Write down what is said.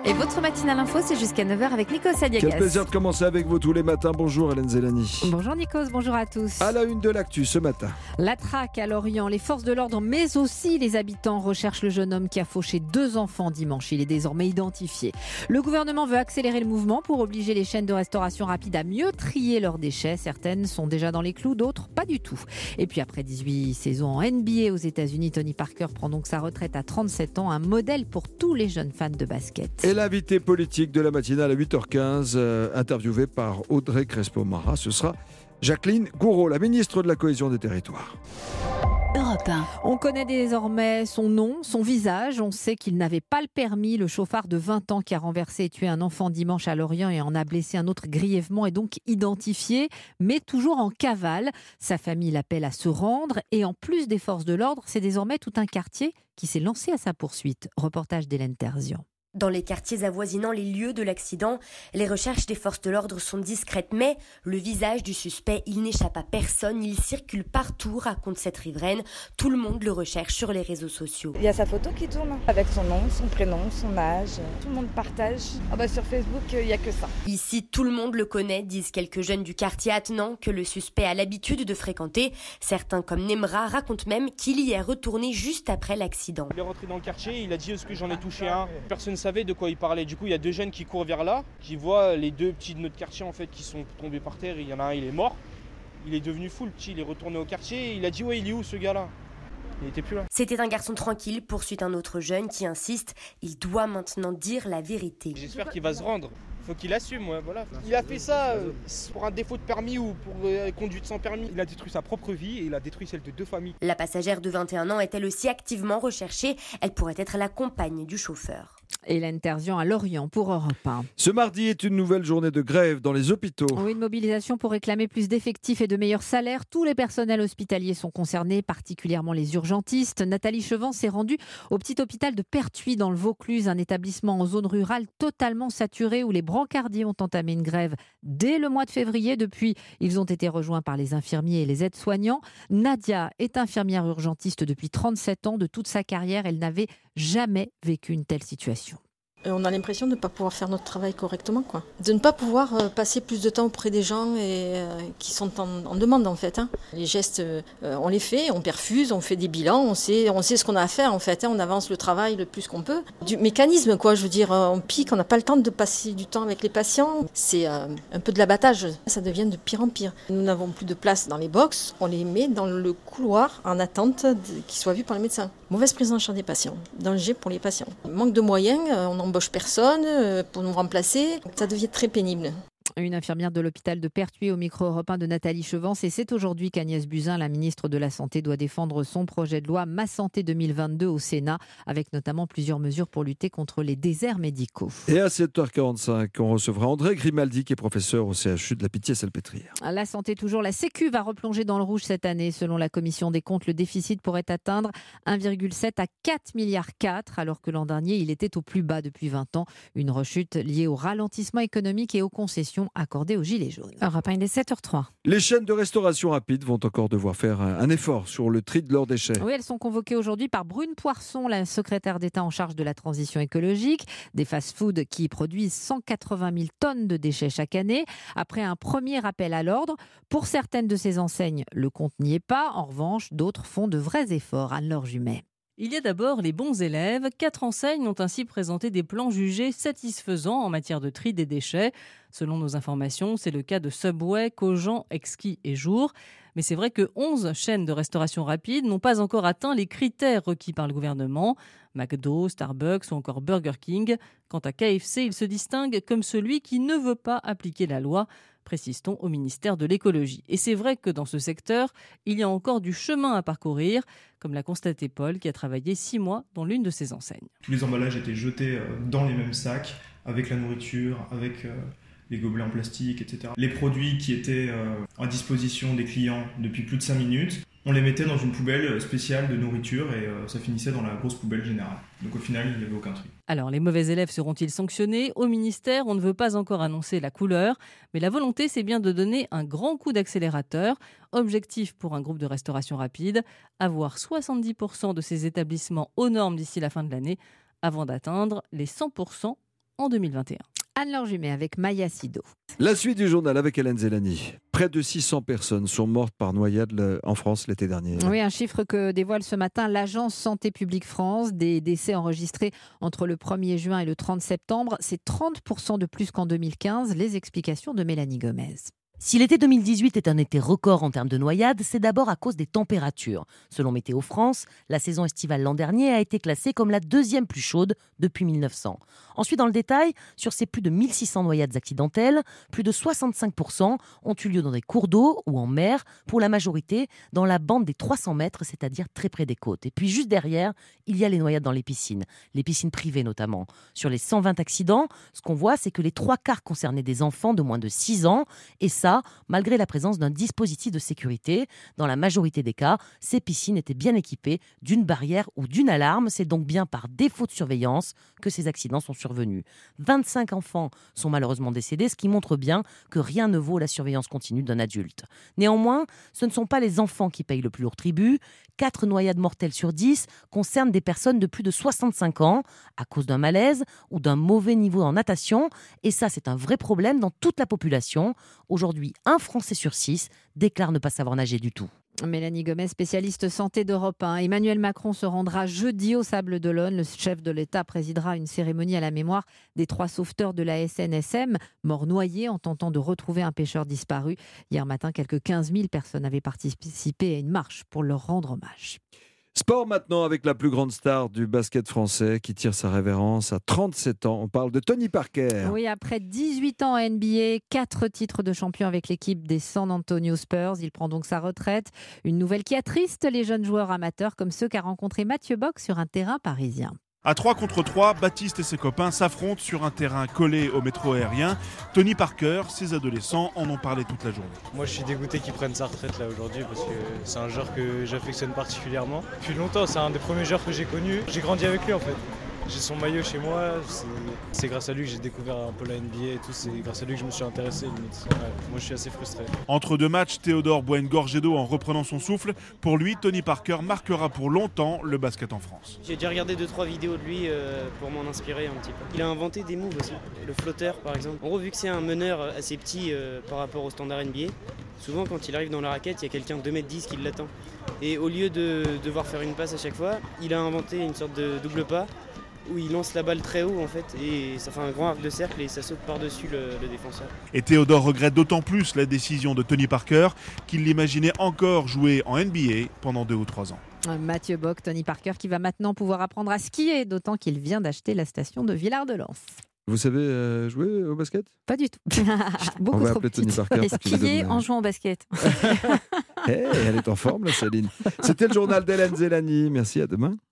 Et votre matinale info, c'est jusqu'à 9h avec Nikos Aliagas. Quel plaisir de commencer avec vous tous les matins. Bonjour Hélène Zélani. Bonjour Nikos, bonjour à tous. À la une de l'actu ce matin. La traque à Lorient, les forces de l'ordre mais aussi les habitants recherchent le jeune homme qui a fauché 2 enfants dimanche. Il est désormais identifié. Le gouvernement veut accélérer le mouvement pour obliger les chaînes de restauration rapide à mieux trier leurs déchets. Certaines sont déjà dans les clous, d'autres pas du tout. Et puis après 18 saisons en NBA aux États-Unis, Tony Parker prend donc sa retraite à 37 ans, un modèle pour tous les jeunes fans de basket. Et l'invité politique de la matinale à 8h15, interviewé par Audrey Crespo-Mara, ce sera Jacqueline Gourault, la ministre de la Cohésion des Territoires. Europe 1. On connaît désormais son nom, son visage. On sait qu'il n'avait pas le permis. Le chauffard de 20 ans qui a renversé et tué un enfant dimanche à Lorient et en a blessé un autre grièvement est donc identifié, mais toujours en cavale. Sa famille l'appelle à se rendre et en plus des forces de l'ordre, c'est désormais tout un quartier qui s'est lancé à sa poursuite. Reportage d'Hélène Terzian. Dans les quartiers avoisinant les lieux de l'accident, les recherches des forces de l'ordre sont discrètes, mais le visage du suspect, il n'échappe à personne, il circule partout, raconte cette riveraine. Tout le monde le recherche sur les réseaux sociaux. Il y a sa photo qui tourne, avec son nom, son prénom, son âge. Tout le monde partage. Sur Facebook, il n'y a que ça. Ici, tout le monde le connaît, disent quelques jeunes du quartier attenant que le suspect a l'habitude de fréquenter. Certains, comme Nemra, racontent même qu'il y est retourné juste après l'accident. Il est rentré dans le quartier, il a dit « Est-ce que j'en ai touché un ?» Personne savait de quoi il parlait. Du coup, il y a 2 jeunes qui courent vers là, qui voient les 2 petits de notre quartier en fait qui sont tombés par terre. Il y en a un, il est mort. Il est devenu fou, le petit, il est retourné au quartier. Il a dit « Ouais, il est où ce gars-là ?» Il n'était plus là. C'était un garçon tranquille, poursuit un autre jeune qui insiste. Il doit maintenant dire la vérité. J'espère qu'il va se rendre. Faut qu'il assume, ouais, voilà. Il a fait ça pour un défaut de permis ou pour conduite sans permis. Il a détruit sa propre vie et il a détruit celle de 2 familles. La passagère de 21 ans est elle aussi activement recherchée. Elle pourrait être la compagne du chauffeur. Hélène Terzian à Lorient pour Europe 1. Ce mardi est une nouvelle journée de grève dans les hôpitaux. Oui, une mobilisation pour réclamer plus d'effectifs et de meilleurs salaires. Tous les personnels hospitaliers sont concernés, particulièrement les urgentistes. Nathalie Chevant s'est rendue au petit hôpital de Pertuis dans le Vaucluse, un établissement en zone rurale totalement saturé où les brancardiers ont entamé une grève dès le mois de février. Depuis, ils ont été rejoints par les infirmiers et les aides-soignants. Nadia est infirmière urgentiste depuis 37 ans. De toute sa carrière, elle n'avait jamais vécu une telle situation. On a l'impression de ne pas pouvoir faire notre travail correctement, quoi. De ne pas pouvoir passer plus de temps auprès des gens qui sont en demande en fait. Les gestes, on les fait, on perfuse, on fait des bilans, on sait ce qu'on a à faire en fait. On avance le travail le plus qu'on peut. Du mécanisme, quoi. Je veux dire, on pique, on n'a pas le temps de passer du temps avec les patients. C'est un peu de l'abattage. Ça devient de pire en pire. Nous n'avons plus de place dans les box. On les met dans le couloir en attente qu'ils soient vus par les médecins. Mauvaise prise en charge des patients. Danger pour les patients. Manque de moyens, on n'embauche personne pour nous remplacer. Ça devient très pénible. Une infirmière de l'hôpital de Pertuis au micro européen de Nathalie Chevance. Et c'est aujourd'hui qu'Agnès Buzyn, la ministre de la Santé, doit défendre son projet de loi Ma Santé 2022 au Sénat, avec notamment plusieurs mesures pour lutter contre les déserts médicaux. Et à 7h45, on recevra André Grimaldi, qui est professeur au CHU de la Pitié-Salpêtrière. La santé toujours, la Sécu va replonger dans le rouge cette année. Selon la Commission des comptes, le déficit pourrait atteindre 1,7 à 4,4 milliards, alors que l'an dernier, il était au plus bas depuis 20 ans. Une rechute liée au ralentissement économique et aux concessions accordées aux Gilets jaunes. Europe 1, il est 7h03. Les chaînes de restauration rapide vont encore devoir faire un effort sur le tri de leurs déchets. Oui, elles sont convoquées aujourd'hui par Brune Poirson, la secrétaire d'État en charge de la transition écologique. Des fast-foods qui produisent 180 000 tonnes de déchets chaque année. Après un premier appel à l'ordre, pour certaines de ces enseignes, le compte n'y est pas. En revanche, d'autres font de vrais efforts. Anne-Laure Jumet. Il y a d'abord les bons élèves. 4 enseignes ont ainsi présenté des plans jugés satisfaisants en matière de tri des déchets. Selon nos informations, c'est le cas de Subway, Cogent, Exquis et Jour. Mais c'est vrai que 11 chaînes de restauration rapide n'ont pas encore atteint les critères requis par le gouvernement. McDo, Starbucks ou encore Burger King. Quant à KFC, il se distingue comme celui qui ne veut pas appliquer la loi, précise-t-on au ministère de l'écologie. Et c'est vrai que dans ce secteur, il y a encore du chemin à parcourir, comme l'a constaté Paul, qui a travaillé 6 mois dans l'une de ces enseignes. Tous les emballages étaient jetés dans les mêmes sacs, avec la nourriture, avec les gobelets en plastique, etc. Les produits qui étaient à disposition des clients depuis plus de 5 minutes, on les mettait dans une poubelle spéciale de nourriture et ça finissait dans la grosse poubelle générale. Donc au final, il n'y avait aucun tri. Alors les mauvais élèves seront-ils sanctionnés ? Au ministère, on ne veut pas encore annoncer la couleur, mais la volonté, c'est bien de donner un grand coup d'accélérateur. Objectif pour un groupe de restauration rapide, avoir 70% de ces établissements aux normes d'ici la fin de l'année, avant d'atteindre les 100% en 2021. Anne-Laure Jumet avec Maya Sido. La suite du journal avec Hélène Zélani. Près de 600 personnes sont mortes par noyade en France l'été dernier. Oui, un chiffre que dévoile ce matin l'Agence Santé publique France. Des décès enregistrés entre le 1er juin et le 30 septembre. C'est 30% de plus qu'en 2015. Les explications de Mélanie Gomez. Si l'été 2018 est un été record en termes de noyades, c'est d'abord à cause des températures. Selon Météo France, la saison estivale l'an dernier a été classée comme la deuxième plus chaude depuis 1900. Ensuite, dans le détail, sur ces plus de 1600 noyades accidentelles, plus de 65% ont eu lieu dans des cours d'eau ou en mer, pour la majorité dans la bande des 300 mètres, c'est-à-dire très près des côtes. Et puis juste derrière, il y a les noyades dans les piscines privées notamment. Sur les 120 accidents, ce qu'on voit, c'est que les 3/4 concernaient des enfants de moins de 6 ans, et ça, malgré la présence d'un dispositif de sécurité. Dans la majorité des cas, ces piscines étaient bien équipées d'une barrière ou d'une alarme. C'est donc bien par défaut de surveillance que ces accidents sont survenus. 25 enfants sont malheureusement décédés, ce qui montre bien que rien ne vaut la surveillance continue d'un adulte. Néanmoins, ce ne sont pas les enfants qui payent le plus lourd tribut. 4 noyades mortelles sur 10 concernent des personnes de plus de 65 ans à cause d'un malaise ou d'un mauvais niveau en natation. Et ça, c'est un vrai problème dans toute la population. Aujourd'hui, 1 Français sur 6 déclare ne pas savoir nager du tout. Mélanie Gomez, spécialiste santé d'Europe 1. Emmanuel Macron se rendra jeudi au Sables-d'Olonne. Le chef de l'État présidera une cérémonie à la mémoire des 3 sauveteurs de la SNSM, morts noyés en tentant de retrouver un pêcheur disparu. Hier matin, quelques 15 000 personnes avaient participé à une marche pour leur rendre hommage. Sport maintenant avec la plus grande star du basket français qui tire sa révérence à 37 ans. On parle de Tony Parker. Oui, après 18 ans à NBA, 4 titres de champion avec l'équipe des San Antonio Spurs. Il prend donc sa retraite. Une nouvelle qui attriste les jeunes joueurs amateurs comme ceux qu'a rencontré Mathieu Bock sur un terrain parisien. À 3 contre 3, Baptiste et ses copains s'affrontent sur un terrain collé au métro aérien. Tony Parker, ses adolescents en ont parlé toute la journée. Moi je suis dégoûté qu'il prenne sa retraite là aujourd'hui parce que c'est un joueur que j'affectionne particulièrement. Depuis longtemps, c'est un des premiers joueurs que j'ai connu. J'ai grandi avec lui en fait. J'ai son maillot chez moi, c'est grâce à lui que j'ai découvert un peu la NBA et tout, c'est grâce à lui que je me suis intéressé limite. Ouais, moi je suis assez frustré. Entre 2 matchs, Théodore boit une gorgée d'eau en reprenant son souffle. Pour lui, Tony Parker marquera pour longtemps le basket en France. J'ai déjà regardé 2-3 vidéos de lui pour m'en inspirer un petit peu. Il a inventé des moves aussi, le flotteur par exemple. En gros, vu que c'est un meneur assez petit par rapport au standard NBA, souvent quand il arrive dans la raquette, il y a quelqu'un de 2m10 qui l'attend. Et au lieu de devoir faire une passe à chaque fois, il a inventé une sorte de double pas où il lance la balle très haut en fait et ça fait un grand arc de cercle et ça saute par-dessus le défenseur. Et Théodore regrette d'autant plus la décision de Tony Parker qu'il l'imaginait encore jouer en NBA pendant 2 ou 3 ans. Mathieu Bock, Tony Parker qui va maintenant pouvoir apprendre à skier, d'autant qu'il vient d'acheter la station de Villard-de-Lans. Vous savez jouer au basket ? Pas du tout. Beaucoup On va trop appeler petite. Tony Parker. Et skier en jouant au basket. Elle est en forme, la Céline. C'était le journal d'Hélène Zélani. Merci, à demain.